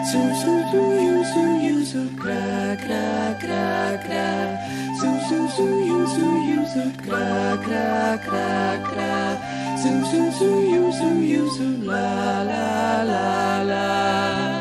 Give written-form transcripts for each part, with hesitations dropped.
Zoom, zoom, zoom, you, zoom, you, zoom, cra, cra, cra, cra. Zoom, zoom, zoom, you, zoom, cra, cra, cra, cra. Zoom, zoom, zoom, you, zoom, la, la, la, la.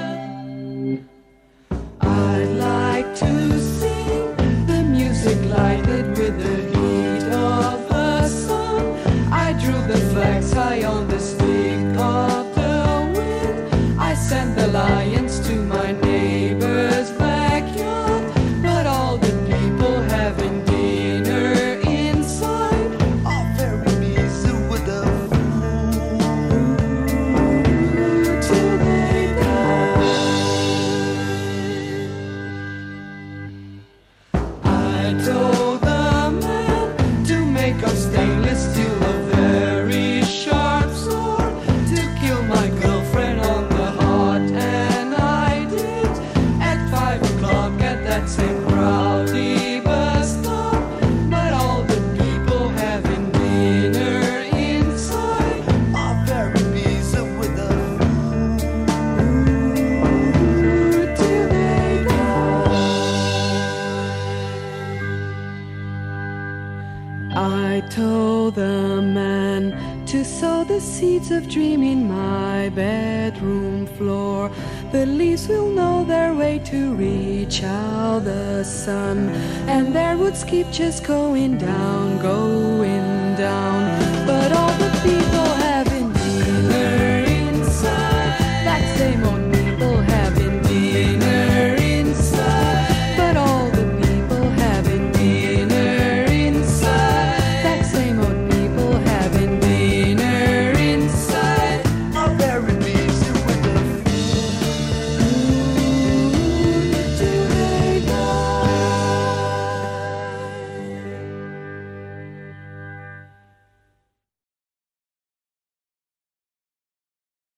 I'd like to sing the music lighted with the heat of the sun. I drew the flags high on the stick of the wind. I sent the lions to my neighbor's backyard, but all the people having dinner inside are very busy with the food till they die. I told the man to make of stainless steel a very sharp sword to kill my girlfriend on the heart, and I did at 5 o'clock at that same crowdy bus stop. But all the people having dinner inside are very busy with the food till they die. I told the man to sow the seeds of dream in my bedroom floor. The leaves will know their way to reach out the sun, and their roots keep just going down, going down.